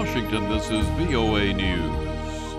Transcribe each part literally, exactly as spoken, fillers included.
Washington, this is V O A News.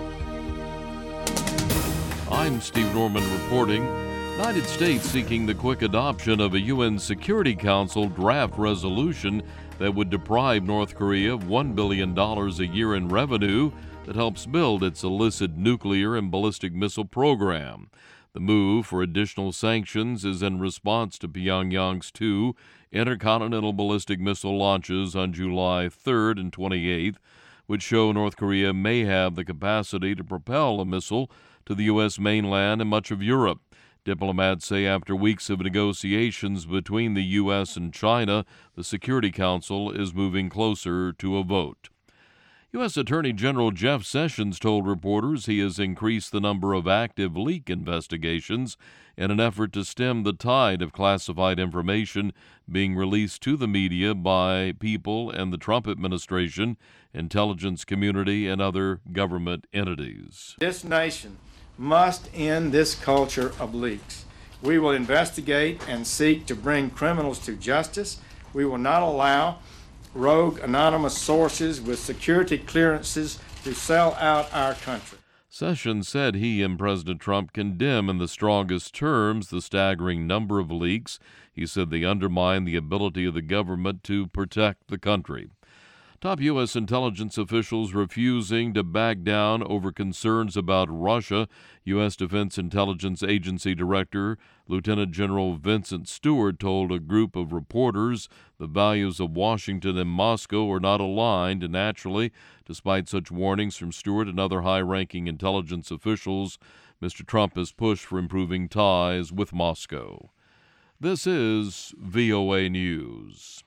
I'm Steve Norman reporting. United States seeking the quick adoption of a U N Security Council draft resolution that would deprive North Korea of one billion dollars a year in revenue that helps build its illicit nuclear and ballistic missile program. The move for additional sanctions is in response to Pyongyang's two intercontinental ballistic missile launches on July third and twenty-eighth, which show North Korea may have the capacity to propel a missile to the U S mainland and much of Europe. Diplomats say after weeks of negotiations between the U S and China, the Security Council is moving closer to a vote. U S Attorney General Jeff Sessions told reporters he has increased the number of active leak investigations in an effort to stem the tide of classified information being released to the media by people in the Trump administration, intelligence community, and other government entities. This nation must end this culture of leaks. We will investigate and seek to bring criminals to justice. We will not allow rogue anonymous sources with security clearances to sell out our country. Sessions said he and President Trump condemn in the strongest terms the staggering number of leaks. He said they undermine the ability of the government to protect the country. Top U S intelligence officials refusing to back down over concerns about Russia. U S Defense Intelligence Agency Director Lieutenant General Vincent Stewart told a group of reporters the values of Washington and Moscow are not aligned naturally. Despite such warnings from Stewart and other high-ranking intelligence officials, Mister Trump has pushed for improving ties with Moscow. This is V O A News.